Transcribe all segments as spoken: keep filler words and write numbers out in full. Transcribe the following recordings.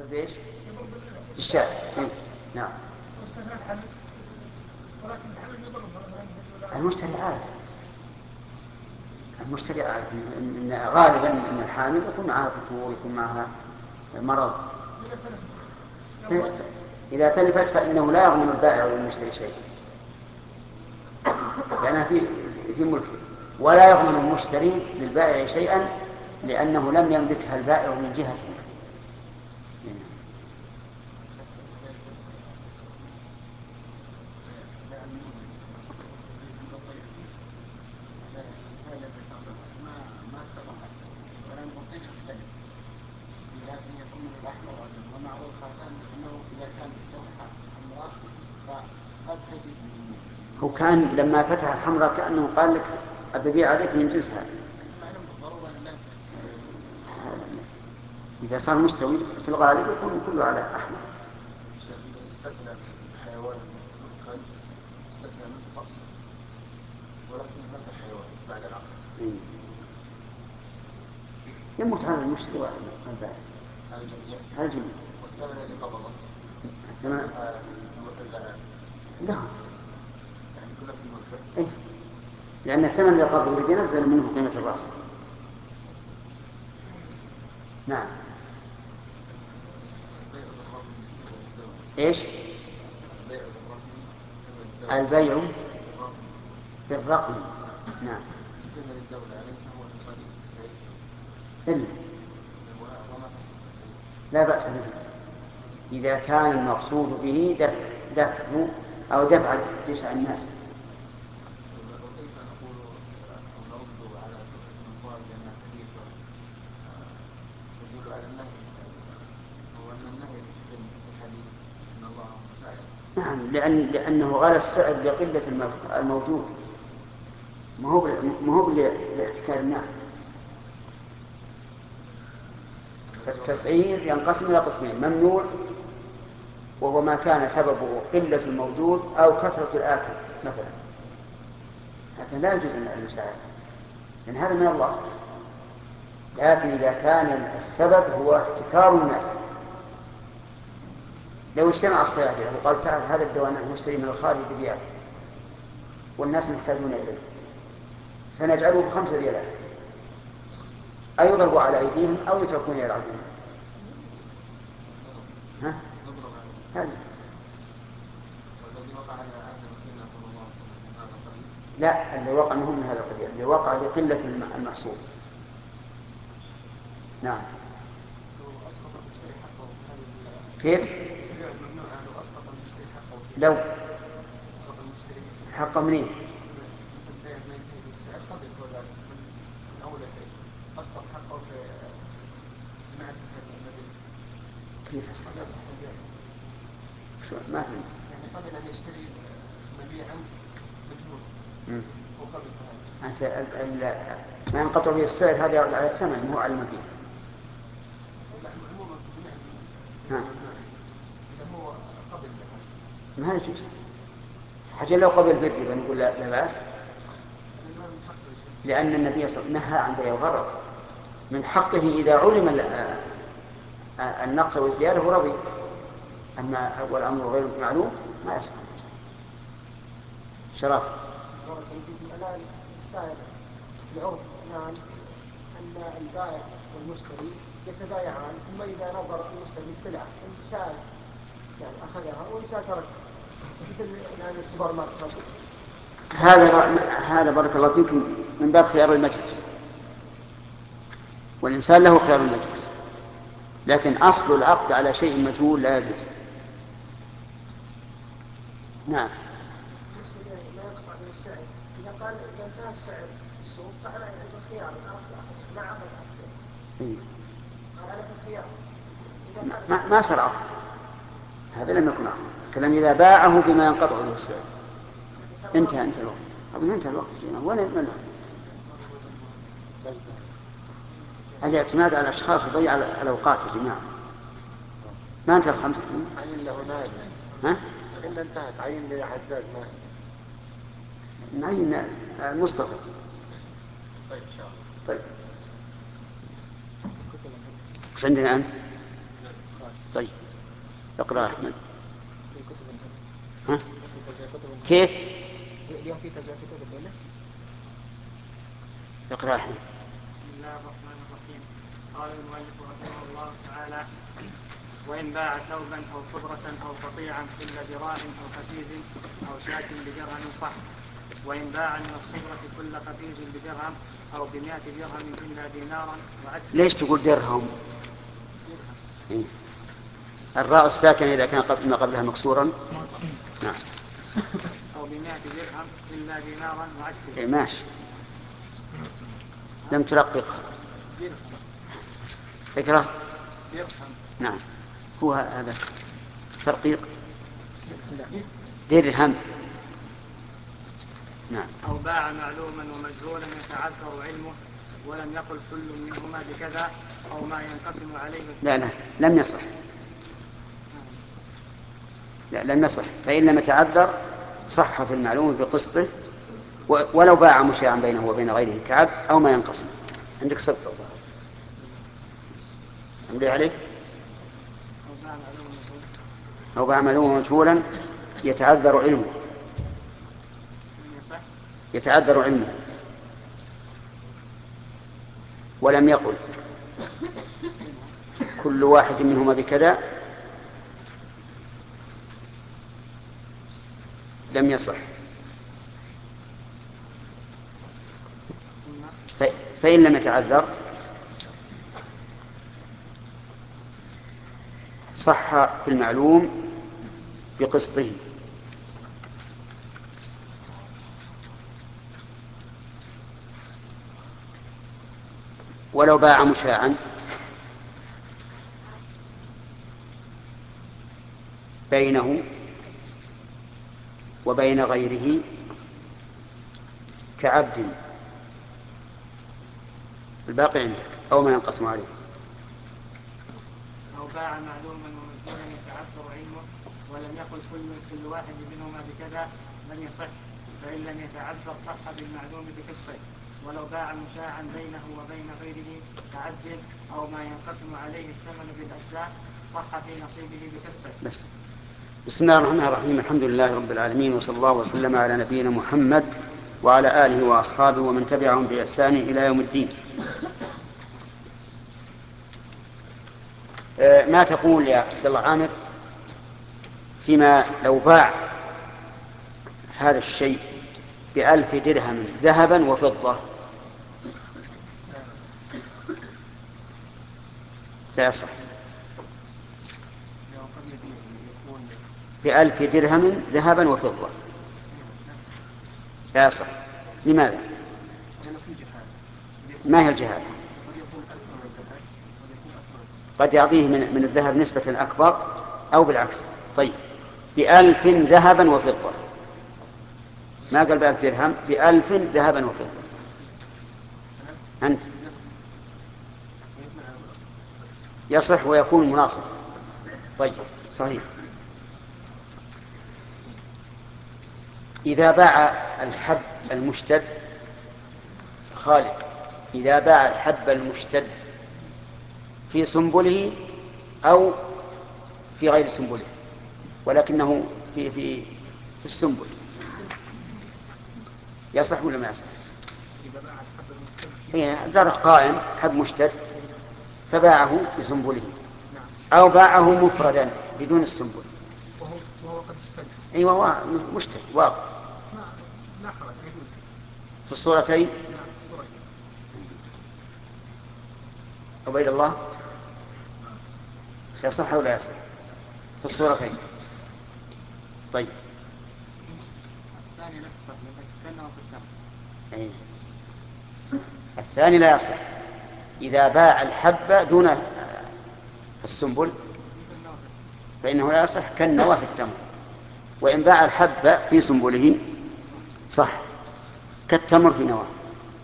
يضرب بإيش؟ بالشاة. إيه؟ نعم. واستثنى الحلب، ولكن الحلب يضرب مثلا. المشتري عارف المشتري عارف إن غالبا أن الحامل يكون معها فتور، يكون معها مرض. إذا تلفت فإنه لا يضمن البائع والمشتري شيئا لأنها في في ملكه، ولا يضمن المشتري للبائع شيئا لأنه لم يملكها البائع من جهته. هو كان لما فتح الحمراء كأنه قال لك أبيع عليك من جنس هذا. إذا صار مستوي في الغالب يكون كله على أحمر. استثنى حيوان الكلب استثنى منه فأس، ولكن هناك حيوان بعد العقد. إيه. يموت هذا المشتري والبائع. هذا الجميع. هذا الجميع. والثمن الذي قبضه. تمام. لا. يعني كله في الملك. إيه. لأن الثمن اللي قبضه بينزل منه قيمة الرأس. نعم. إيش؟ البيع بالرقم. نعم. إلا لا بأس به إذا كان المقصود به دفع دفع أو دفع جشع الناس. وكيف نقول أو نرد على شبهة من قال بأن الحديث يدل على النهي، وأن النهي يتحكم في الحديث أن الله مساعد. نعم، لأن لأنه غلى السعر لقلة الموجود، ما هو ما هو لاحتكار الناس. فالتسعير ينقسم إلى قسمين: ممنوع وهو ما كان سببه قلة الموجود أو كثرة الآكل مثلا، هذا لا يجوز أن المساعدة لأن هذا من الله. لكن إذا كان السبب هو احتكار الناس، لو اجتمع الصيادلة وقال تعال هذا الدواء نشتري من الخارج بريال والناس محتاجون إليه فنجعله بخمسة ريالات، أو يضربوا على أيديهم أو يتركون يلعبون. ها؟ هذا والذي وقع على عهد رسول الله صلى الله عليه وسلم من هذا القبيل. لا، اللي وقع منهم من هذا القبيل، اللي وقع لقلة المحصول. نعم. أسقط المشتري حقه في هذه كيف؟ البيع الممنوع لو أسقط المشتري حقه في لو أسقط المشتري حقه منين؟ مثل بيع ما ينتهي بالسعر قد يكون ذلك من أول شيء أسقط حقه في معرفة المبيع. كيف أسقط؟ لا صح البيع. شو ما فهمت؟ يعني قبل أن يشتري مبيعا مجهول وقبل هذا. أنت ال ال ما ينقطع به السعر هذا يعود على الثمن مو على المبيع. لا عموما في جميع ها. إذا هو قبل بها ما يجوز. حتى لو قبل بالربا نقول لا, لا بأس، لأن النبي صلى الله عليه وسلم نهى عن بيع الغرض. من حقه إذا علم النقص والزيادة ورضي، أما أول أمر غير معلوم ما يصح. شرف. بارك الله فيكم. الآن السائل في العرف الآن أن البائع والمشتري يتبايعان، ثم إذا نظر المشتري السلعة إن شاء يعني أخذها وإن شاء تركها، مثل الآن السوبر ماركت. هذا هذا بارك الله فيكم من باب خيار المجلس، والإنسان له خيار المجلس، لكن أصل العقد على شيء مجهول لا يجوز. نعم. لا يقطع به السعر. إذا قال إذا انتهى السعر في السوق فأنا عند الخيار الآخر ما عقد عقده. قال أنا في الخيار. ما ما صار عقد، هذا لم يكن عقد. الكلام إذا باعه بما ينقطع به السعر. انتهى انتهى الوقت. أظن انتهى الوقت. وين من الاعتماد على الأشخاص يضيع الأوقات يا جماعة. ما انتهى الخمس الحين. عين له نائب. ها؟ إلا انتهت عين لي حجاج نائب. نعين مصطفى. طيب إن شاء الله. طيب. وش عندنا الآن؟ طيب اقرأ أحمد. في كتب ها؟ في تجزئة كتب كيف؟ اليوم في تجزئة كتب الليلة. اقرأ أحمد. بسم الله الرحمن الرحيم. قال المؤلف رحمه الله تعالى: وإن باع ثوبا أو صبرة أو قطيعا كل ذراع أو قفيز أو شاة بدرهم صح. وإن باع من الصبرة كل قفيز بدرهم أو بمائة درهم إلا دينارا وعكس. ليش تقول درهم؟ إيه؟ الراء الساكنة إذا كان قبل ما قبلها مكسورا. نعم. أو بمائة درهم إلا دينارا وعكسه. إيه ماشي. لم ترققها. اقرأ. درهم. نعم هو هذا ترقيق. درهم. نعم. أو باع معلوما ومجهولا يتعذر علمه ولم يقل كل منهما بكذا أو ما ينقسم عليه. لا لا لم يصح. لا لم يصح. فإن لم يتعذر صح في المعلوم بقسطه ولو باع مشاعا بينه وبين غيره كعبد أو ما ينقسم. عندك سبط الظاهر أملي عليه. أو باع معلوما مجهولا يتعذر علمه يتعذر علمه ولم يقل كل واحد منهما بكذا لم يصح. فإن لم يتعذر صح في المعلوم بقسطه. ولو باع مشاعا بينه وبين غيره كعبد الباقي عندك أو ما ينقسم عليه. أو باع معلوما ومجهولا يتعذر علمه ولم يقل كل كل واحد منهما بكذا لم يصح. فإن لم يتعذر صح بالمعلوم بقسطه. ولو باع مشاعا بينه وبين غيره كعبد أو ما ينقسم عليه الثمن بالأجزاء صح في نصيبه بقسطه. بس. بسم الله الرحمن الرحيم. الحمد لله رب العالمين وصلى الله وسلم على نبينا محمد وعلى آله وأصحابه ومن تبعهم بإحسان إلى يوم الدين. ما تقول يا عبد الله عامر فيما لو باع هذا الشيء بألف درهم ذهبا وفضة؟ لا يصح. بألف درهم ذهبا وفضة لا يصح. لماذا؟ ما هي الجهالة؟ قد يعطيه من, من الذهب نسبة أكبر أو بالعكس. طيب بألف ذهبا وفضة ما قال بألف درهم بألف ذهبا وفضة أنت يصح ويكون مناصب. طيب صحيح. إذا باع الحب المشتد خالد إذا باع الحب المشتد في سنبله أو في غير سنبله ولكنه في في في السنبل يصح ولا ما يصح؟ إيه زرع قائم حب مشتد فباعه بسنبله أو باعه مفردا بدون السنبل. وهو قد اشتد. أيوة هو مشتد واقع لا حرج يجوز في الصورتين. عبيد الله يصح ولا يصح في الصورتين؟ طيب الثاني لا يصح كأنه في الثمن. أيه. الثاني لا يصح إذا باع الحب دون السنبل فإنه لا يصح كالنوى في التمر. وإن باع الحب في سنبله صح كالتمر في نواه.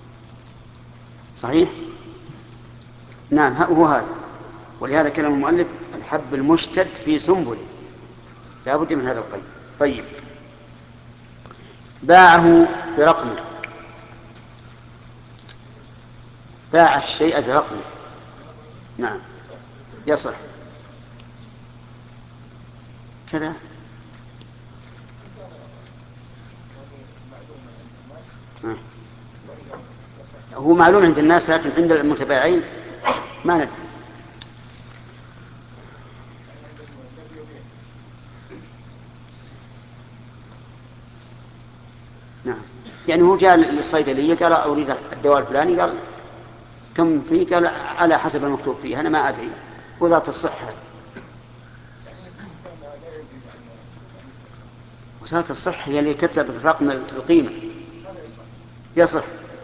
صحيح. نعم هو هذا. ولهذا كلام المؤلف الحب المشتد في سنبله لا بد من هذا القيد. طيب باعه برقمه باع الشيء برقمه. نعم يصح. كذا آه. هو معلوم عند الناس لكن عند المتباعين ما ندري. نعم يعني هو جاء للصيدلية قال أريد الدواء الفلاني، قال كم فيه؟ قال على حسب المكتوب فيه. أنا ما أدري، وزارة الصحة وزارة الصحة هي اللي كتبت رقم القيمة. يصح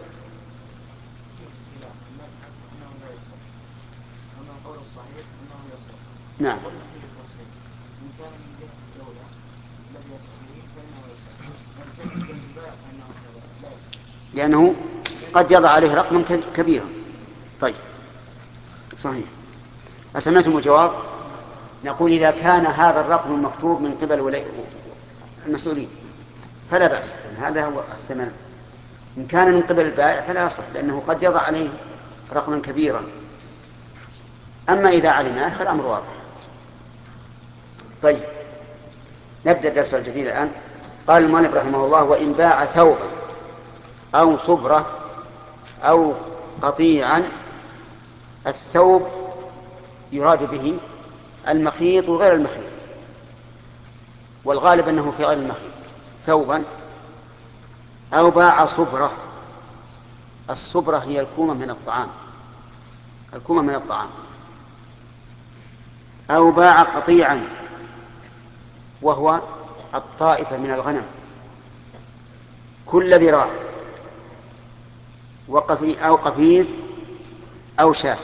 نعم إن كان من جهة الدولة الذي يدخل فإنه يصح، وإن كان من جهة البائع فإنه لا يصح، لأنه قد يضع عليه رقما كبيرا. طيب صحيح. أسمعتم الجواب؟ نقول إذا كان هذا الرقم المكتوب من قبل ولي المسؤولين فلا بأس، هذا هو الثمن. إن كان من قبل البائع فلا يصح، لأنه قد يضع عليه رقما كبيرا. أما إذا علمناه فالأمر واضح. طيب نبدأ الدرس الجديد الآن. قال المؤلف رحمه الله: وإن باع ثوبا أو صبرة أو قطيعا. الثوب يراد به المخيط وغير المخيط، والغالب أنه في غير المخيط. ثوبا. أو باع صبرة. الصبرة هي الكومة من الطعام، الكومة من الطعام. أو باع قطيعا وهو الطائفة من الغنم، كل ذراع، وقفي أو قفيز أو شاة.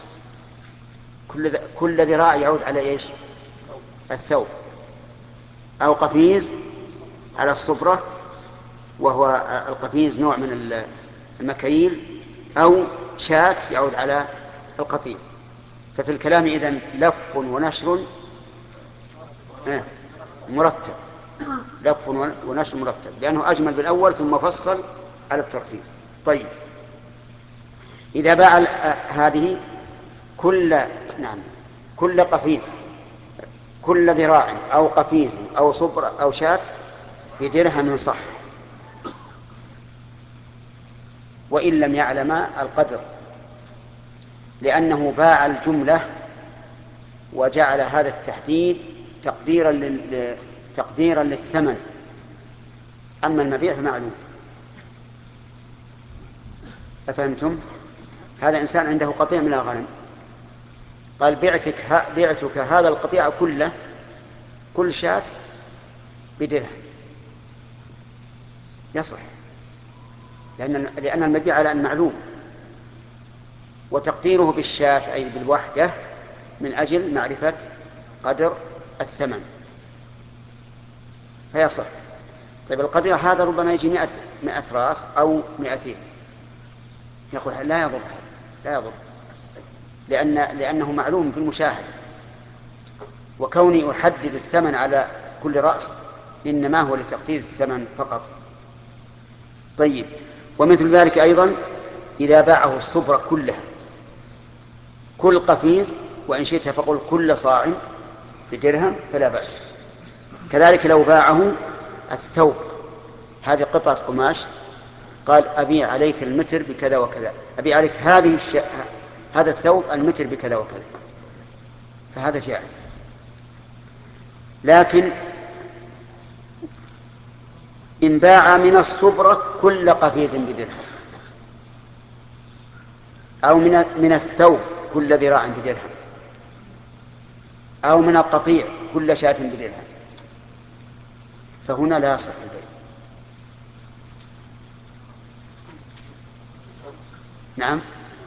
كل كل ذراع يعود على إيش؟ الثوب. أو قفيز على الصبرة، وهو القفيز نوع من المكاييل. أو شاة يعود على القطيع. ففي الكلام إذن لف ونشر مرتب، لف ونشر مرتب، لأنه أجمل بالأول ثم فصل على الترتيب. طيب إذا باع هذه كل نعم كل قفيز، كل ذراع أو قفيز أو صبر أو شاة بدرهم صح، وإن لم يعلم القدر، لأنه باع الجملة وجعل هذا التحديد تقديرا لل... تقديرا للثمن. أما المبيع فمعلوم. أفهمتم؟ هذا إنسان عنده قطيع من الغنم، قال بعتك, ها... بعتك هذا القطيع كله، كل شاة بدرهم، يصح، لأن, لأن المبيع على أن معلوم، وتقديره بالشاة أي بالوحدة من أجل معرفة قدر الثمن، فيصح. طيب القطيع هذا ربما يجي مئة, مئة راس أو مئتين، يقول لا يضر، لا يضر، لأن لأنه معلوم بالمشاهدة، وكوني أحدد الثمن على كل رأس إنما هو لتقدير الثمن فقط. طيب ومثل ذلك أيضا إذا باعه الصبرة كلها، كل قفيز، وإن شئت فقل كل صاع بدرهم فلا بأس. كذلك لو باعه الثوب، هذه قطعة قماش، قال أبيع عليك المتر بكذا وكذا، أبيع عليك هذه الش... هذا الثوب المتر بكذا وكذا، فهذا جائز. لكن إن باع من الصبرة كل قفيز بدرهم، أو من من الثوب كل ذراع بدرهم، أو من القطيع كل شاة بدرهم، فهنا لا يصح البيع. نعم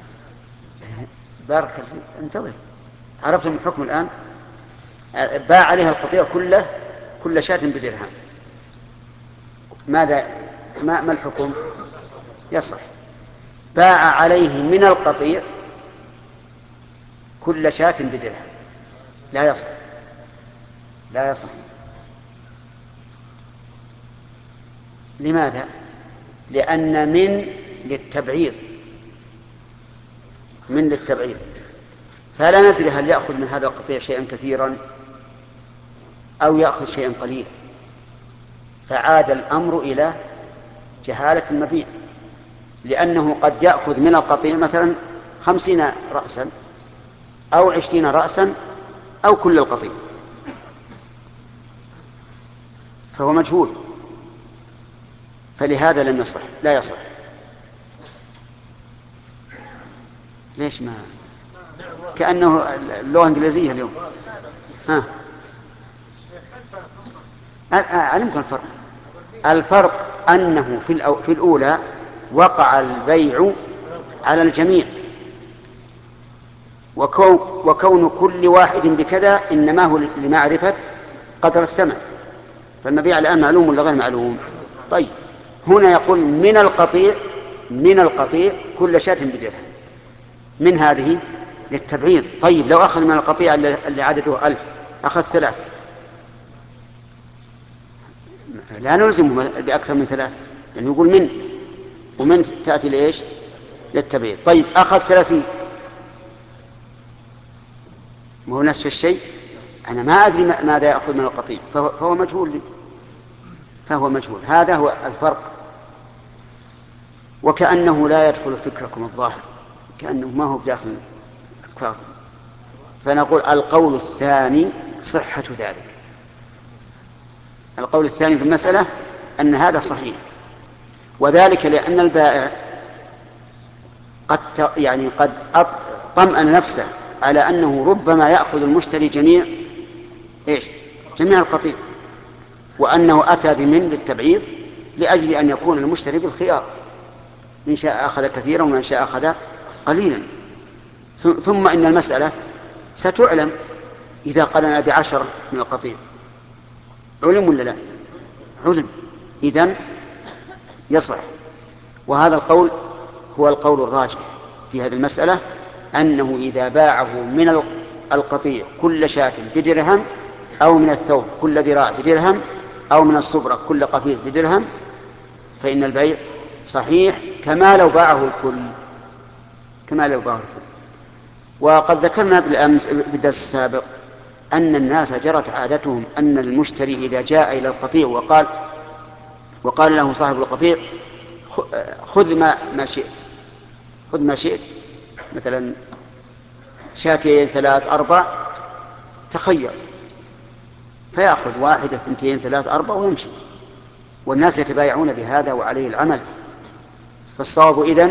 بارك الله، انتظر، عرفتم الحكم الآن. باع عليها القطيع كله، كل شاة بدرهم، ماذا ما, ما الحكم؟ يصح. باع عليه من القطيع كل شاة بدرهم، لا يصح، لا يصح. لماذا؟ لأن من للتبعيض، من للتبعيض، فلا ندري هل يأخذ من هذا القطيع شيئا كثيرا أو يأخذ شيئا قليلا، فعاد الأمر إلى جهالة المبيع، لأنه قد يأخذ من القطيع مثلا خمسين رأسا أو عشرين رأسا أو كل القطيع، فهو مجهول، فلهذا لم يصح، لا يصح. ليش ما كأنه اللغة الإنجليزية اليوم؟ ها أعلمكم الفرق. الفرق أنه في, الأو... في الأولى وقع البيع على الجميع، وكون, وكون كل واحد بكذا إنما هو لمعرفة قدر الثمن، فالمبيع الآن معلوم ولا غير معلوم؟ طيب هنا يقول من القطيع من القطيع كل شاة بدرهم، من هذه للتبعيض. طيب لو أخذ من القطيع اللي عدده ألف أخذ ثلاث، لا نلزمه بأكثر من ثلاث، لأنه يقول من، ومن تأتي لإيش؟ للتبعيض. طيب أخذ ثلاثين، وهو نصف الشيء، أنا ما أدري ماذا يأخذ من القطيع، فهو, فهو مجهول لي، فهو مجهول. هذا هو الفرق. وكأنه لا يدخل فكركم الظاهر، كأنه ما هو بداخل أفكار. فنقول القول الثاني صحة ذلك. القول الثاني في المسألة أن هذا صحيح، وذلك لأن البائع قد يعني قد طمأن نفسه على أنه ربما يأخذ المشتري جميع إيش؟ جميع القطيع، وأنه أتى بمن بالتبعيض لأجل أن يكون المشتري بالخيار، إن شاء أخذ كثيرا وإن شاء أخذ قليلا. ثم إن المسألة ستعلم إذا قلنا بعشرة من القطيع، علم ولا لا؟ علم، إذن يصح. وهذا القول هو القول الراجح في هذه المسألة، أنه إذا باعه من القطيع كل شاة بدرهم، أو من الثوب كل ذراع بدرهم، أو من الصبرة كل قفيز بدرهم، فإن البيع صحيح كما لو باعه الكل، كما لو باعه الكل. وقد ذكرنا بالأمس في الدرس السابق أن الناس جرت عادتهم أن المشتري إذا جاء إلى القطيع وقال وقال له صاحب القطيع خذ ما, ما شئت، خذ ما شئت، مثلا شاتين ثلاث أربع، تخير، فيأخذ واحدة اثنتين ثلاث أربع ويمشي، والناس يتبايعون بهذا وعليه العمل. فالصواب إذن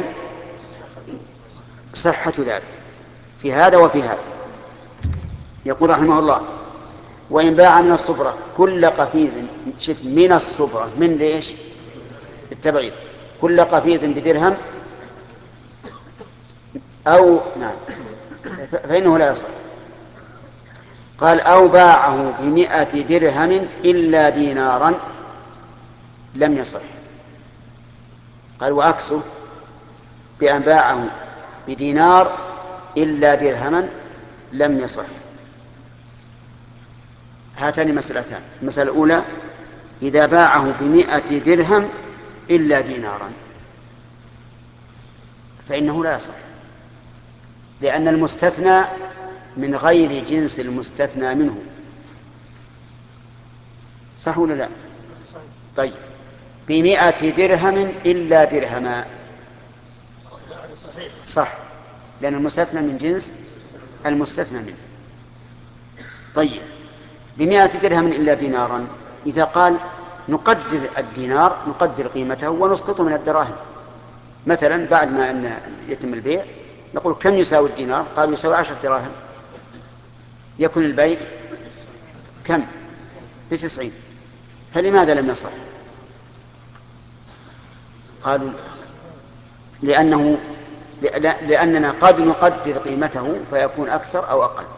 صحة ذلك في هذا وفي هذا. يقول رحمه الله: وإن باع من الصبرة كل قفيز، شف من الصبرة، من ليش؟ التبعيض، كل قفيز بدرهم أو نعم فإنه لا يصح. قال: أو باعه بمئة درهم إلا دينارا لم يصح. قال: وعكسه بأن باعه بدينار إلا درهما لم يصح. هاتان مسألتان. المسألة الأولى: إذا باعه بمئة درهم إلا دينارا فإنه لا يصح، لأن المستثنى من غير جنس المستثنى منه، صح ولا لا؟ طيب بمئة درهم إلا درهما صح، لأن المستثنى من جنس المستثنى منه. طيب بمئة درهم إلا دينارا، إذا قال نقدر الدينار، نقدر قيمته ونسقطه من الدراهم، مثلا بعد ما أن يتم البيع نقول كم يساوي الدينار؟ قال يساوي عشرة دراهم، يكون البيع كم؟ بتسعين. فلماذا لم يصح؟ قالوا لأنه لأننا قد نقدر قيمته فيكون أكثر أو أقل.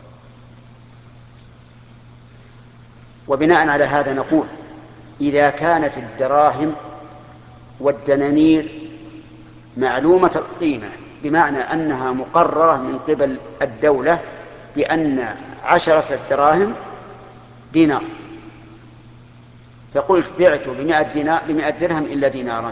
وبناء على هذا نقول: إذا كانت الدراهم والدنانير معلومة القيمة، بمعنى أنها مقررة من قبل الدولة بأن عشرة دراهم دينار، فقلت بعت بمئة دينار بمئة درهم إلا دينارا،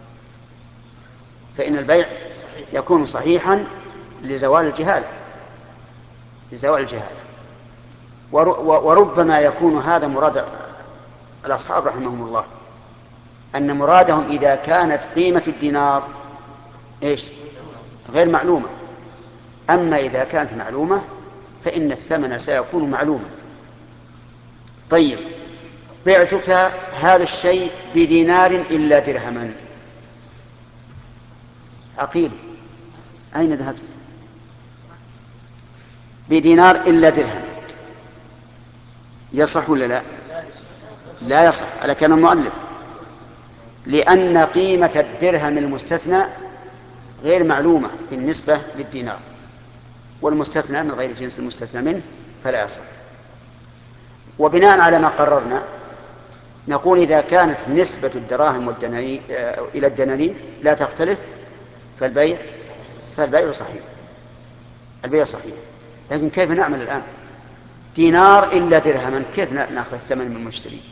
فإن البيع يكون صحيحا لزوال الجهالة، لزوال الجهالة. وربما يكون هذا مراد الأصحاب رحمهم الله، أن مرادهم إذا كانت قيمة الدينار إيش غير معلومة، أما إذا كانت معلومة فإن الثمن سيكون معلوما. طيب، بعتك هذا الشيء بدينار إلا درهما. عقيل، أين ذهبت؟ بدينار إلا درهم، يصح ولا لا؟ لا يصح على كلام المؤلف، لأن قيمة الدرهم المستثنى غير معلومة بالنسبة للدينار، والمستثنى من غير جنس المستثنى منه فلا يصح. وبناء على ما قررنا نقول إذا كانت نسبة الدراهم والدنانير إلى الدنانير لا تختلف فالبيع فالبيع صحيح، البيع صحيح. لكن كيف نعمل الآن؟ دينار إلا درهما، كيف نأخذ الثمن من المشتري؟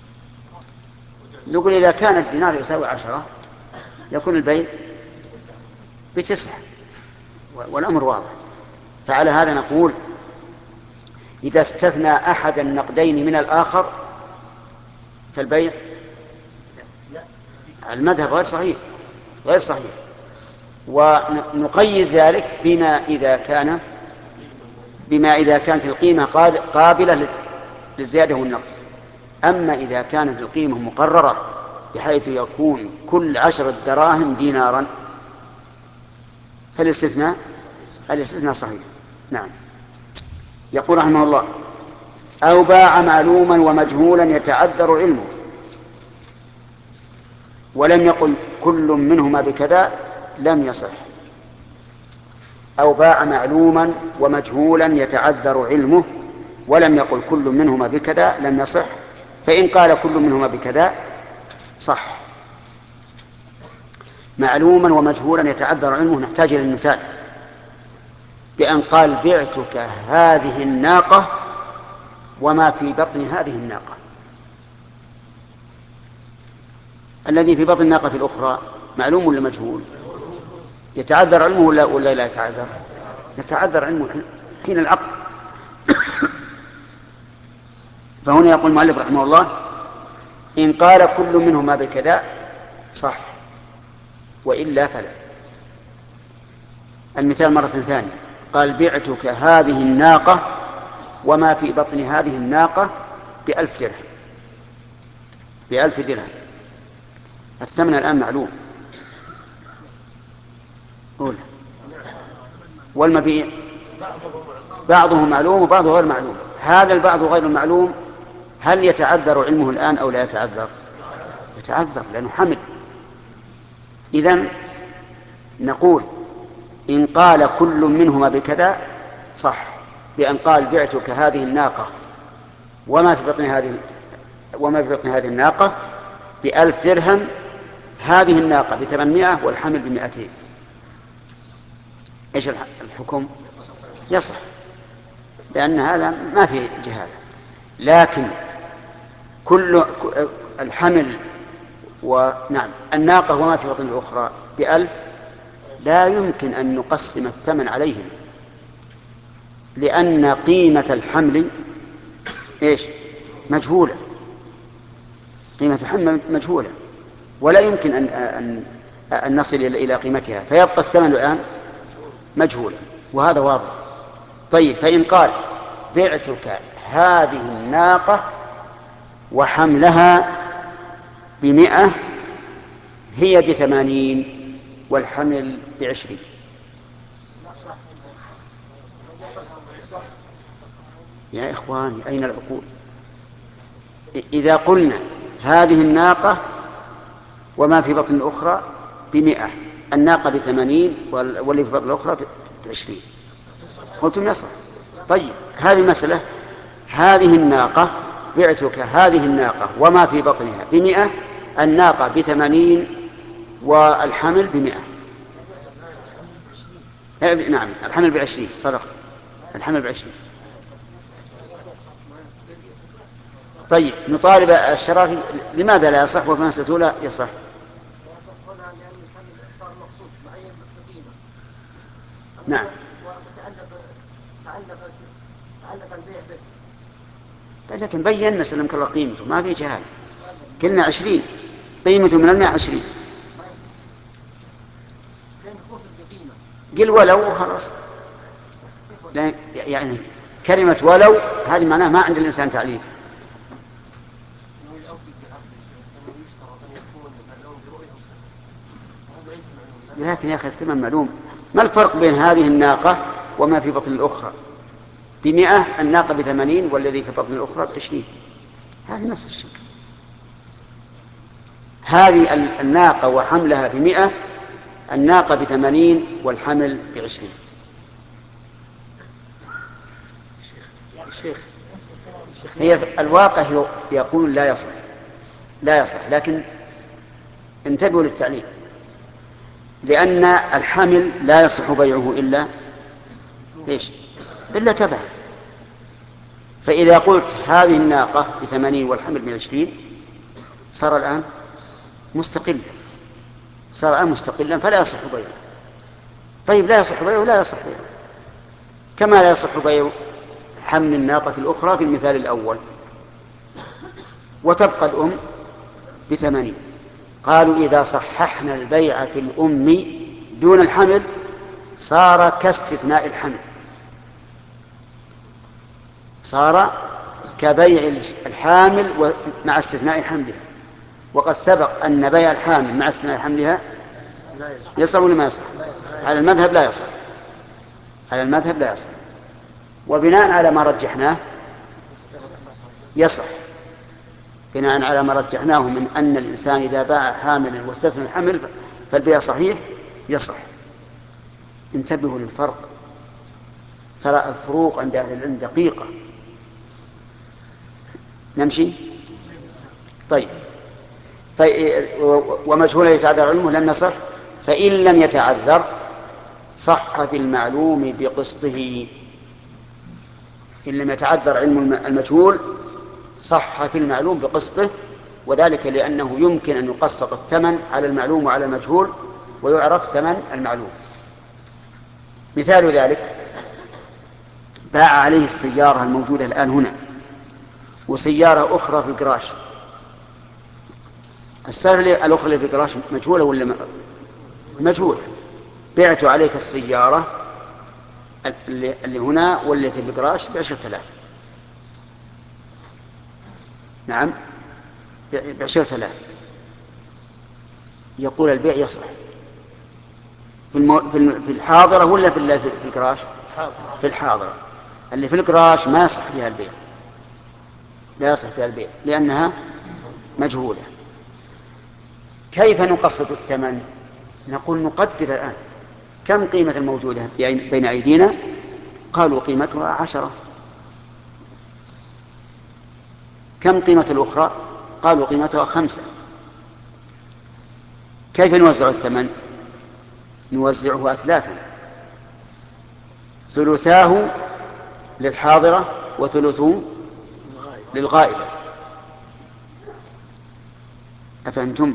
نقول إذا كان الدينار يساوي عشرة يكون البيع بتسعة، والأمر واضح. فعلى هذا نقول إذا استثنى أحد النقدين من الآخر فالبيع المذهب غير صحيح غير صحيح ونقيد ذلك بما إذا كان بما إذا كانت القيمة قابلة للزيادة والنقص. أما إذا كانت القيمة مقررة بحيث يكون كل عشرة دراهم دينارا فالاستثناء الاستثناء صحيح. نعم. يقول رحمه الله: أو باع معلوما ومجهولا يتعذر علمه ولم يقل كل منهما بكذا لم يصح. أو باع معلوما ومجهولا يتعذر علمه ولم يقل كل منهما بكذا لم يصح. فإن قال كل منهما بكذا صح. معلوما ومجهولا يتعذر علمه نحتاج إلى المثال، بأن قال: بعتك هذه الناقة وما في بطن هذه الناقة. الذي في بطن الناقة الأخرى معلوم ولا مجهول؟ يتعذر علمه ولا, ولا لا يتعذر؟ يتعذر علمه حين العقد. فهنا يقول المؤلف رحمه الله: إن قال كل منهما بكذا صح، وإلا فلا. المثال مرة ثانية: قال: بعتك هذه الناقة وما في بطن هذه الناقة بألف درهم بألف درهم. الثمن الآن معلوم. قول. والمبيع بعضه معلوم وبعضه غير معلوم. هذا البعض غير المعلوم هل يتعذر علمه الآن أو لا يتعذر؟ يتعذر لأنه حمل. إذن نقول إن قال كل منهما بكذا صح، بأن قال: بعتك هذه الناقة وما في بطن هذه وما في بطن هذه الناقة بألف درهم، هذه الناقة بثمانمائة والحمل بمائتين. إيش الحكم؟ يصح، لأن هذا ما في جهالة. لكن كل الحمل ونعم الناقة وما في بطن الأخرى بألف لا يمكن أن نقسم الثمن عليهم، لأن قيمة الحمل إيش؟ مجهولة. قيمة الحمل مجهولة ولا يمكن أن, أن, أن نصل إلى قيمتها، فيبقى الثمن الآن مجهولا، وهذا واضح. طيب، فإن قال: بعتك هذه الناقة وحملها بمئة هي بثمانين والحمل بعشرين، يا إخواني أين العقول؟ إذا قلنا هذه الناقة وما في بطن الأخرى بمئة، الناقة بثمانين واللي في بطن الأخرى بعشرين، قلتم يصح. طيب، هذه المسألة: هذه الناقة بعتك هذه الناقة وما في بطنها بمئة، الناقة بثمانين والحمل بمئة. نعم، الحمل بعشرين، صدق، الحمل بعشرين. طيب، نطالب الشرافي لماذا لا يصح وفي مسألة لا يصح؟ نعم. تعلق تعلق البيع به لكن بينا سلمك الله قيمته، ما في جهال. قلنا عشرين، قيمته من المئة عشرين، قل ولو وخلاص. يعني كلمة ولو هذه معناها ما عند الإنسان تعليف. لكن يا أخي الثمن معلوم. ما الفرق بين هذه الناقة وما في بطن الأخرى؟ بمئة الناقة بثمانين والذي في بطن الأخرى بعشرين، هذه نفس الشيء. هذه الناقة وحملها بمئة، الناقة بثمانين والحمل بعشرين. شيخ هي الواقع يقول لا يصح، لا يصح، لكن انتبهوا للتعليل، لأن الحمل لا يصح بيعه إلا إيش؟ إلا تبعا. فإذا قلت هذه الناقة بثمانين والحمل بعشرين صار الآن مستقلا، صار الآن مستقلا فلا يصح بيعه. طيب لا يصح بيعه، لا يصح بيعه، كما لا يصح بيع حمل الناقة الأخرى في المثال الأول. وتبقى الأم بثمانين. قالوا إذا صححنا البيع في الأم دون الحمل صار كاستثناء الحمل، صار كبيع الحامل مع استثناء حملها. وقد سبق أن بيع الحامل مع استثناء حملها يصح ولا ما يصح؟ على المذهب لا يصح، على المذهب لا يصح. وبناء على ما رجحناه يصح، بناء على ما رجحناه من أن الإنسان إذا باع حاملا واستثنى الحمل فالبيع صحيح يصح. انتبهوا للفرق، ترى الفروق عند أهل العلم دقيقة. نمشي. طيب طيب ومجهول يتعذر علمه لم يصح، فإن لم يتعذر صح في المعلوم بقسطه. إن لم يتعذر علم المجهول صح في المعلوم بقسطه، وذلك لأنه يمكن أن يقسط الثمن على المعلوم وعلى المجهول ويعرف ثمن المعلوم. مثال ذلك باع عليه السيارة الموجودة الآن هنا وسيارة أخرى في الجراج. السيارة الأخرى اللي في الجراج مجهولة ولا مجهولة؟ بعت عليك السيارة اللي هنا واللي في الجراج بعشرة آلاف. نعم بعشرة آلاف. يقول البيع يصح في, المو... في الحاضرة ولا في في الجراج؟ في الحاضرة. اللي في الجراج ما يصح فيها البيع، لا يصح فيها البيع لأنها مجهولة. كيف نقسط الثمن؟ نقول نقدر الآن كم قيمة الموجودة بين أيدينا؟ قالوا قيمتها عشرة. كم قيمة الأخرى؟ قالوا قيمتها خمسة. كيف نوزع الثمن؟ نوزعه أثلاثا، ثلثاه للحاضرة وثلثه للغائبة. أفهمتم؟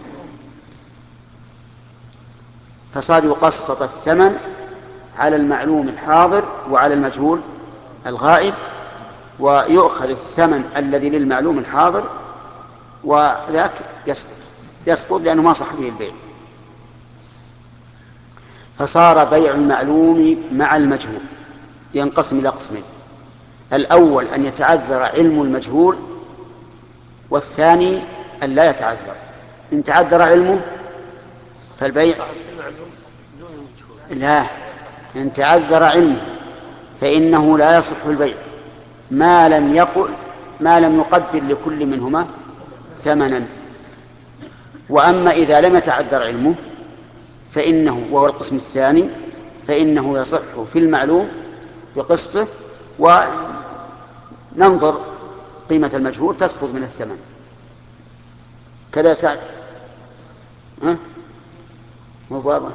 فصار يقسط الثمن على المعلوم الحاضر وعلى المجهول الغائب، ويؤخذ الثمن الذي للمعلوم الحاضر وذاك يسقط يسقط لأنه ما صح به البيع. فصار بيع المعلوم مع المجهول ينقسم إلى قسمين: الأول أن يتعذر علم المجهول، والثاني أن لا يتعذر. إن تعذر علمه فالبيع لا، إن تعذر علمه فإنه لا يصح البيع ما لم يقل ما لم يقدر لكل منهما ثمنا. وأما إذا لم يتعذر علمه فإنه، وهو القسم الثاني، فإنه يصح في المعلوم بقسطه، وننظر قيمة المجهول تسقط من الثمن. كذا سعد؟ ها؟ مو واضح؟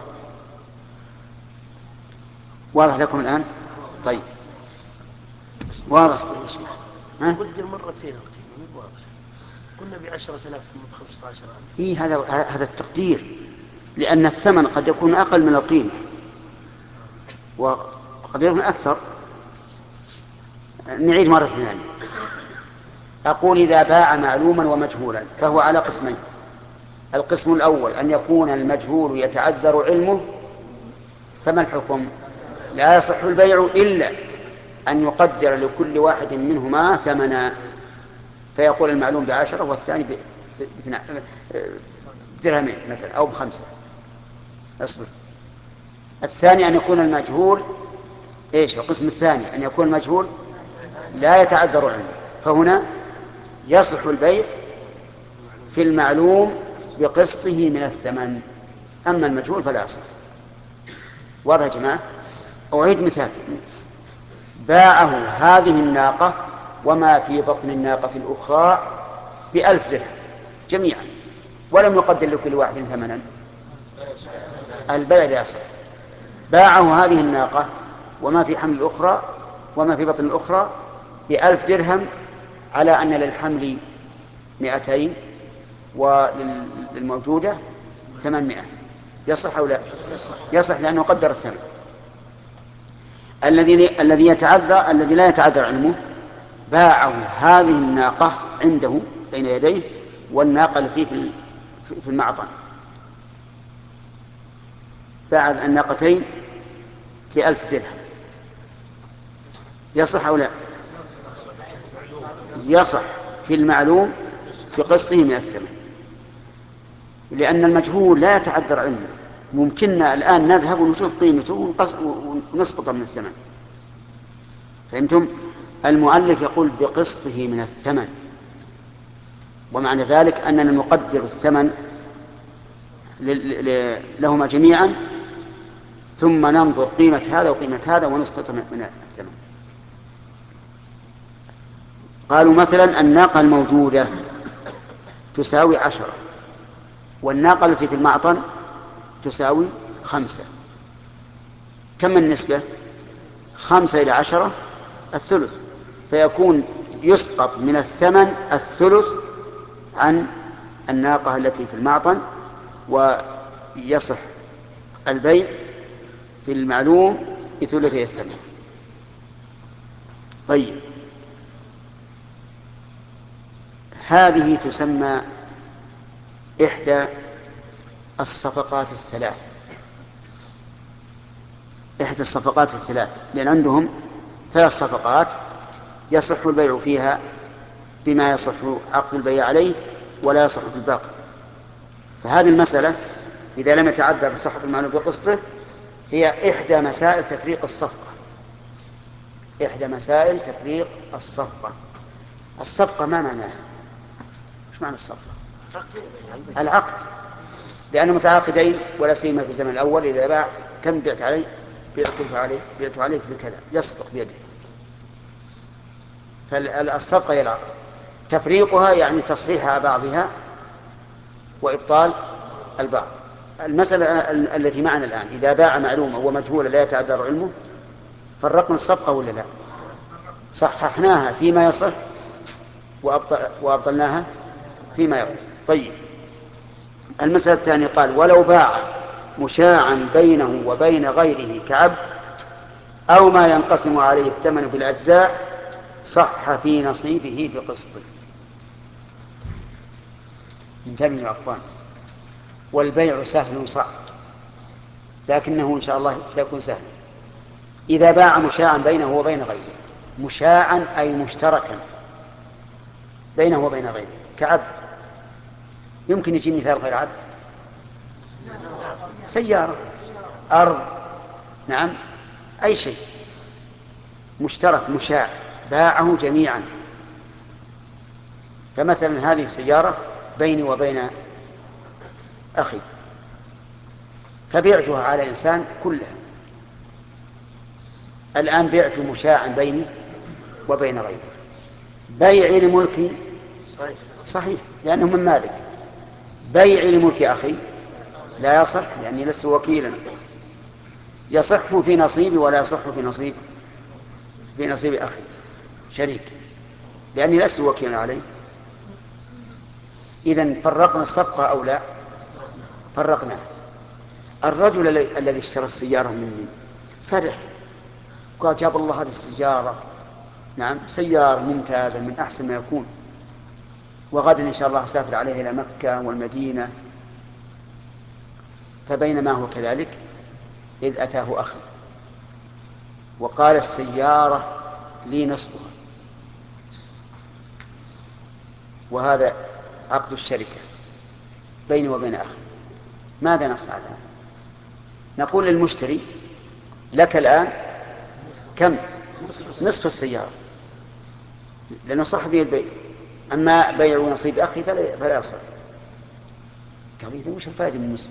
واضح لكم الآن؟ طيب واضح. ها؟ قدر مرتين مو واضح. قلنا بعشرة آلاف ثم بخمسة عشر آلاف. إيه هذا هذا التقدير، لأن الثمن قد يكون أقل من القيمة وقد يكون أكثر. نعيد مرة ثانية. أقول إذا باع معلوما ومجهولا فهو على قسمين. القسم الأول أن يكون المجهول يتعذر علمه، فما الحكم؟ لا يصح البيع إلا أن يقدر لكل واحد منهما ثمنا، فيقول المعلوم بعشرة والثاني بدرهمين مثلا أو بخمسة. أصبر. الثاني أن يكون المجهول إيش؟ القسم الثاني أن يكون المجهول لا يتعذر علمه، فهنا يصح البيع في المعلوم بقسطه من الثمن، أما المجهول فلا يصح. واضح يا جماعة؟ أعيد مثال: باعه هذه الناقة وما في بطن الناقة الأخرى بألف درهم جميعا، ولم يقدر لكل واحد ثمنا، البيع لا يصح. باعه هذه الناقة وما في حمل الأخرى وما في بطن الأخرى بألف درهم، على أن للحمل مئتين وللموجودة ثمانمائة، يصح أو لا؟ يصح لأنه قدر الثمن. الذي الذي يتعذر الذي لا يتعذر علمه باعه هذه الناقة عنده بين يديه والناقة التي في في المعطن، باع الناقتين بألف درهم، يصح أو لا؟ يصح في المعلوم بقسطه من الثمن، لأن المجهول لا يتعذر علمه، ممكننا الآن نذهب ونشوف قيمته ونسقط من الثمن. فهمتم؟ المؤلف يقول بقسطه من الثمن، ومعنى ذلك أننا نقدر الثمن لهما جميعا ثم ننظر قيمة هذا وقيمة هذا ونسقط من الثمن. قالوا مثلا الناقة الموجودة تساوي عشرة والناقة التي في المعطن تساوي خمسة، كم النسبة؟ خمسة إلى عشرة الثلث، فيكون يسقط من الثمن الثلث عن الناقة التي في المعطن، ويصح البيع في المعلوم بثلثي الثمن. طيب، هذه تسمى إحدى الصفقات الثلاث، إحدى الصفقات الثلاث، لأن عندهم ثلاث صفقات يصح البيع فيها بما يصح عقد البيع عليه ولا يصح في الباقي. فهذه المسألة إذا لم يتعذر صحة المعلوم بقسطه هي إحدى مسائل تفريق الصفقة. إحدى مسائل تفريق الصفقة. الصفقة ما معناها؟ إيش معنى الصفقة؟ العقد، لأنه متعاقدين، ولا سيما في الزمن الأول إذا باع كم بعت عليه بعت عليه بعت عليك بكذا يصدق بيده. فالصفقة هي العقد، تفريقها يعني تصحيح بعضها وإبطال البعض. المسألة التي معنا الآن إذا باع معلومة ومجهولة لا يتعذر علمه فرقنا الصفقة ولا لا؟ صححناها فيما يصح وأبطلناها فيما يصح. طيب، المسألة الثانية قال ولو باع مشاعا بينه وبين غيره كعبد أو ما ينقسم عليه الثمن بالأجزاء صح في نصيبه بقسطه. انتبهوا يا أخوان، والبيع سهل صعب، لكنه إن شاء الله سيكون سهل. إذا باع مشاعا بينه وبين غيره، مشاعا أي مشتركا بينه وبين غيره كعبد. يمكن يجي مثال غير عبد؟ سيارة، أرض، نعم، أي شيء مشترك مشاع باعه جميعا. فمثلا هذه السيارة بيني وبين أخي فبيعتها على إنسان كلها، الآن بعت مشاعا بيني وبين غيري. بيعي لملكي صحيح لأنه من مالك، بيعي لملك أخي لا يصح لأني لست وكيلا. يصح في نصيبي ولا يصح في نصيب في نصيب أخي شريك لأني لست وكيلا عليه. إذن فرقنا الصفقة أو لا؟ فرقنا. الرجل الذي اشترى السيارة مني فرح، قال جاب الله هذه السيارة، نعم سيارة ممتازة من أحسن ما يكون، وغدا إن شاء الله أسافر عليه إلى مكة والمدينة، فبينما هو كذلك إذ أتاه أخي وقال السيارة لي نصفها، وهذا عقد الشركة بيني وبين أخي، ماذا نصنع الآن؟ نقول للمشتري لك الآن كم؟ نصف السيارة، لأنه صح به البيع، أما بيع نصيب أخي فلا, فلا يصح. قال إذا وش الفائدة من النصف؟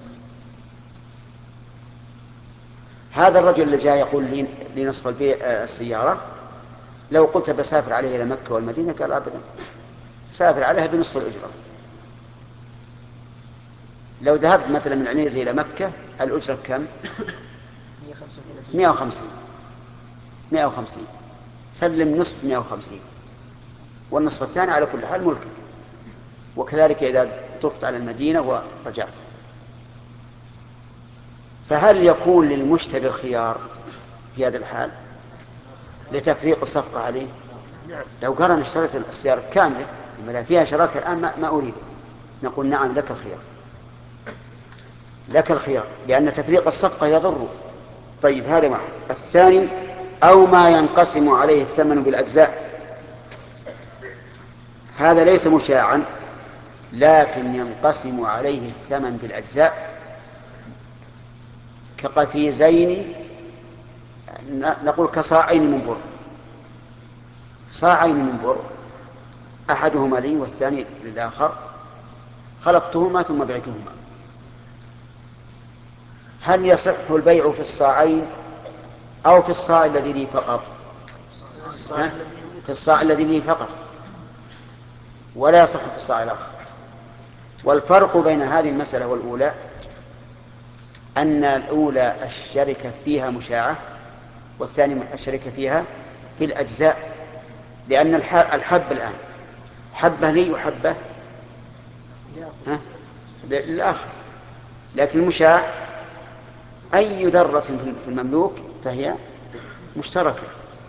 هذا الرجل اللي جاء يقول لي لنصف البيع السيارة، لو قلت بسافر عليه إلى مكة والمدينة قال أبدا، سافر عليها بنصف الأجرة. لو ذهبت مثلا من عنيزة إلى مكة الأجرة كم؟ مئة وخمسين مئة وخمسين، سلم نصف مئة وخمسين، والنصف الثاني على كل حال ملكك. وكذلك إذا طفت على المدينة ورجعت. فهل يكون للمشتري الخيار في هذا الحال لتفريق الصفقة عليه؟ لو قال أنا اشتريت السيارة كاملة لما فيها شراكة الآن ما, ما أريده، نقول نعم لك الخيار، لك الخيار، لأن تفريق الصفقة يضر. طيب هذا واحد. الثاني أو ما ينقسم عليه الثمن بالأجزاء، هذا ليس مشاعا لكن ينقسم عليه الثمن بالأجزاء، كقفيزين، نقول كصاعين من بر، صاعين من بر أحدهما لي والثاني للآخر، خلطتهما ثم بعتهما، هل يصح البيع في الصاعين أو في الصاع الذي لي فقط؟ في الصاع الذي لي فقط، ولا يصح في الصاع الآخر. والفرق بين هذه المسألة والأولى أن الأولى الشركة فيها مشاعة، والثاني الشركة فيها في الأجزاء، لأن الحب الآن حبة لي وحبة للآخر، لكن المشاع أي ذرة في المملوك فهي مشتركة.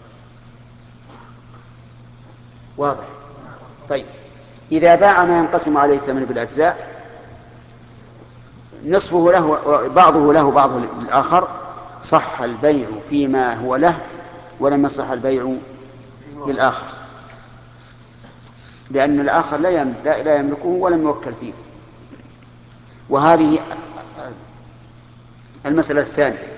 واضح؟ طيب إذا باع ما ينقسم عليه الثمن بالأجزاء، نصفه له بعضه له بعضه للآخر، صح البيع فيما هو له ولم يصح البيع للآخر، لأن الآخر لا يملكه ولم يوكل فيه. وهذه المسألة الثانية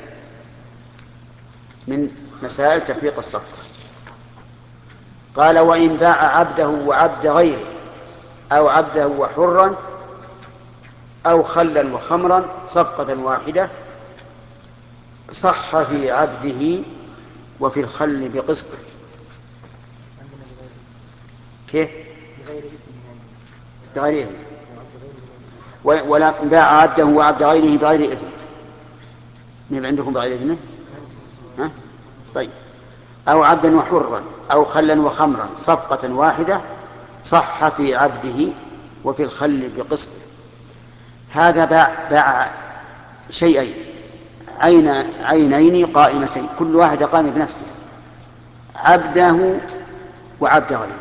من مسائل تفريق الصفقة. قال وإن باع عبده وعبد غيره أو عبده وحرا أو خلا وخمرا صفقة واحدة، صح في عبده وفي الخل بقسطه. كيف؟ بغير إذن. ولا باع عبده وعبد غيره بغير إذن، ما عندكم بغير إذنه؟ ها؟ طيب. أو عبدا وحرا أو خلا وخمرا صفقة واحدة، صح في عبده وفي الخل بقسطه. هذا باع, باع شيئين، عين عينين قائمتين، كل واحدة قائمة بنفسه، عبده وعبد غيره.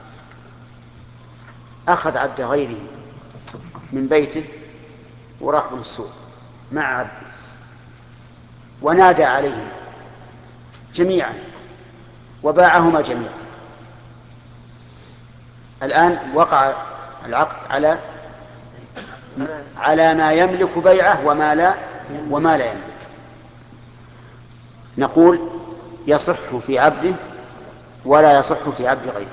أخذ عبد غيره من بيته وراح للسوق مع عبده ونادى عليهم جميعا وباعهما جميعا. الآن وقع العقد على على ما يملك بيعه وما لا وما لا يملك. نقول يصح في عبده ولا يصح في عبد غيره.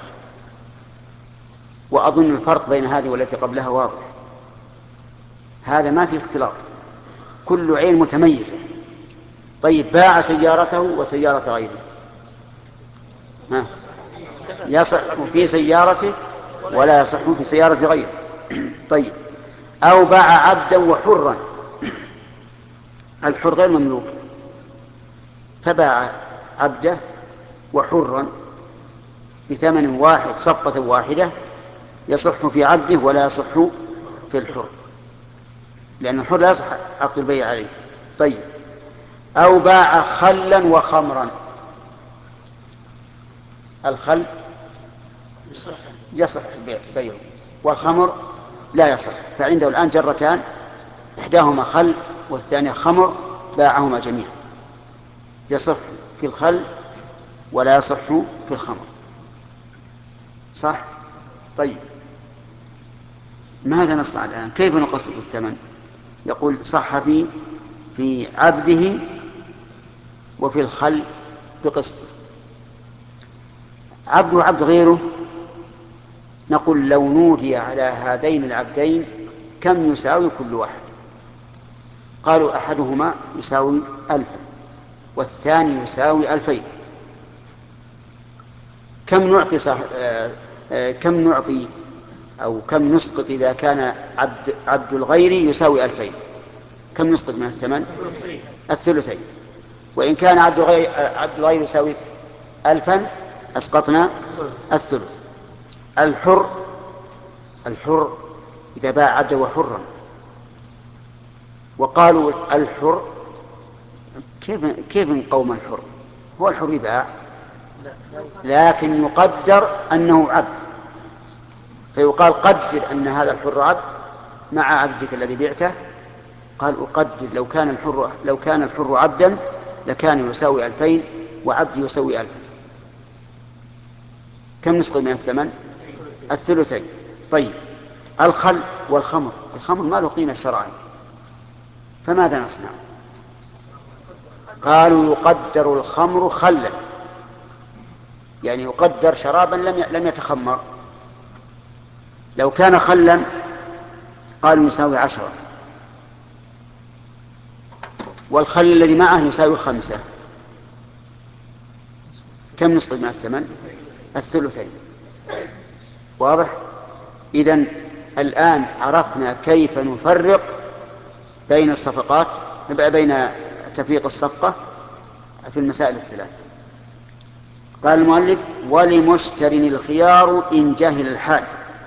وأظن الفرق بين هذه والتي قبلها واضح، هذا ما في اختلاط، كل عين متميزة. طيب باع سيارته وسيارة غيره، ها؟ يصح في سيارته ولا يصح في سيارة غيره. طيب أو باع عبدا وحرا، الحر غير مملوك، فباع عبده وحرا بثمن واحد صفقة واحدة، يصح في عبده ولا يصح في الحر، لأن الحر لا يصح عقد البيع عليه. طيب أو باع خلا وخمرا، الخل يصح بيعه والخمر لا يصح، فعنده الآن جرتان، إحداهما خل والثانية خمر، باعهما جميعا، يصح في الخل ولا يصح في الخمر. صح؟ طيب ماذا نصنع الآن؟ كيف نقسط الثمن؟ يقول صح في في عبده وفي الخل بقسط. عبده عبد غيره، نقول لو نودي على هذين العبدين كم يساوي كل واحد؟ قالوا أحدهما يساوي ألفا والثاني يساوي ألفين. كم نعطي صح... آه... آه... كم نعطي أو كم نسقط إذا كان عبد عبد الغير يساوي ألفين؟ كم نسقط من الثمن؟ الثلثين. وإن كان عبد الغير عبد الغير يساوي ألفا أسقطنا الثلث. الحر الحر إذا باع عبده حرا، وقالوا الحر كيف كيف نقوم الحر؟ هو الحر يباع لكن يقدر أنه عبد، فيقال قدر أن هذا الحر عبد مع عبدك الذي بعته. قال أقدر لو كان الحر لو كان الحر عبدا لكان يساوي ألفين وعبد يساوي ألفا. كم نسقط من الثمن؟ الثلثين. طيب الخل والخمر، الخمر ما له قيمة شرعا، فماذا نصنع؟ قالوا يقدر الخمر خلا، يعني يقدر شرابا لم لم يتخمر. لو كان خلا قالوا يساوي عشرة، والخل الذي معه يساوي خمسة. كم نسقط من الثمن؟ الثلثين. واضح؟ إذن الآن عرفنا كيف نفرق بين الصفقات بين تفريق الصفقة في المسائل الثلاث. قال المؤلف ولمشتر الخيار إن جهل الحال.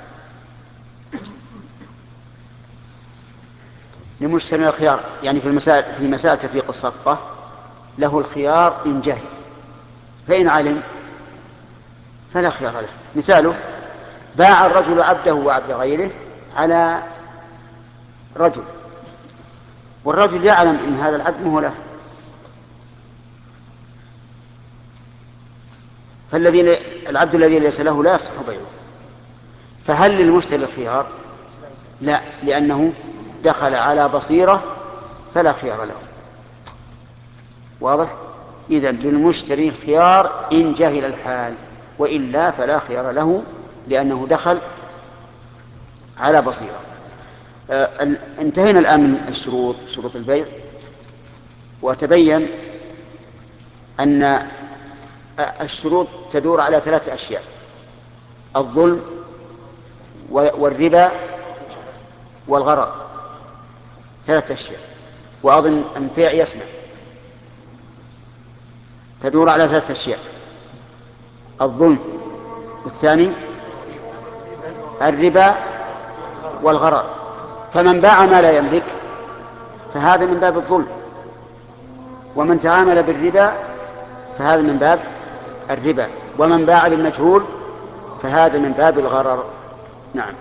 لمشتري الخيار يعني في المسائل في مسائل تفريق الصفقة له الخيار إن جهل، فإن علم فلا خيار له. مثاله باع الرجل عبده وعبد غيره على رجل، والرجل يعلم إن هذا العبد مه له، فالذي العبد الذي ليس له لا يصح بيعه، فهل للمشتري الخيار؟ لا، لأنه دخل على بصيرة فلا خيار له. واضح؟ إذن للمشتري الخيار إن جهل الحال، وإلا فلا خيار له لأنه دخل على بصيرة. آه انتهينا الآن من الشروط شروط البيع، وتبين أن الشروط تدور على ثلاث أشياء: الظلم والربا والغرر، ثلاث أشياء. وأظن البيع يسمع تدور على ثلاث أشياء: الظلم، والثاني الربا والغرر. فمن باع ما لا يملك فهذا من باب الظلم، ومن تعامل بالربا فهذا من باب الربا، ومن باع بالمجهول فهذا من باب الغرر. نعم.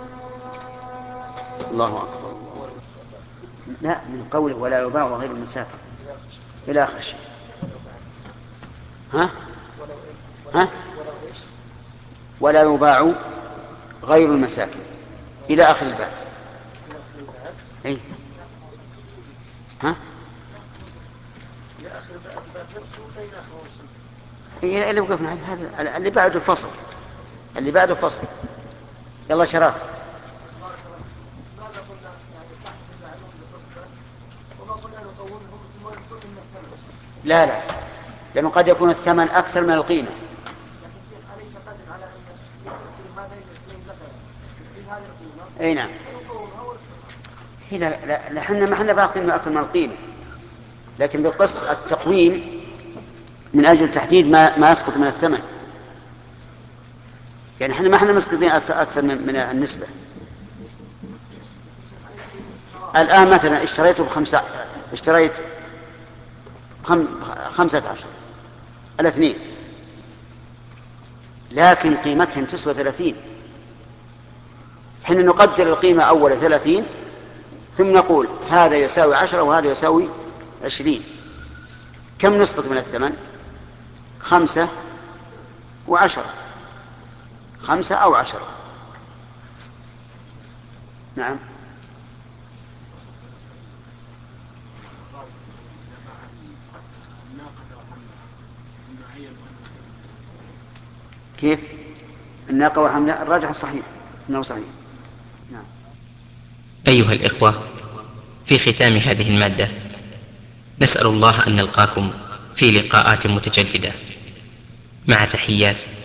الله أكبر. لا، من قوله ولا يباع غير المساكن إلى آخر شيء. ها؟ ها؟ ولا يباع غير المساكن إلى آخر الباب. أي. ها؟ إلى آخر الباب نفسه ولا إلى آخر وصل؟ إيه اللي وقفنا هذا اللي بعده فصل، اللي بعده فصل. يلا شرف. لا لا، لأنه قد يكون الثمن أكثر من القيمة. أي نعم. لا لا، نحن ما احنا باخذين أكثر من القيمة، لكن بالقسط التقويم من أجل تحديد ما ما يسقط من الثمن. يعني احنا ما احنا مسقطين أكثر من, من النسبة. الآن مثلا اشتريته بخمسة، اشتريت خم... خمسة عشر الاثنين، لكن قيمتهم تسوى ثلاثين، حين نقدر القيمة أول ثلاثين ثم نقول هذا يساوي عشرة وهذا يساوي عشرين، كم نسقط من الثمن؟ خمسة وعشرة، خمسة أو عشرة. نعم. كيف؟ الناقة وحملها الراجح الصحيح أنه صحيح. نعم. أيها الإخوة، في ختام هذه المادة نسأل الله أن نلقاكم في لقاءات متجددة، مع تحيات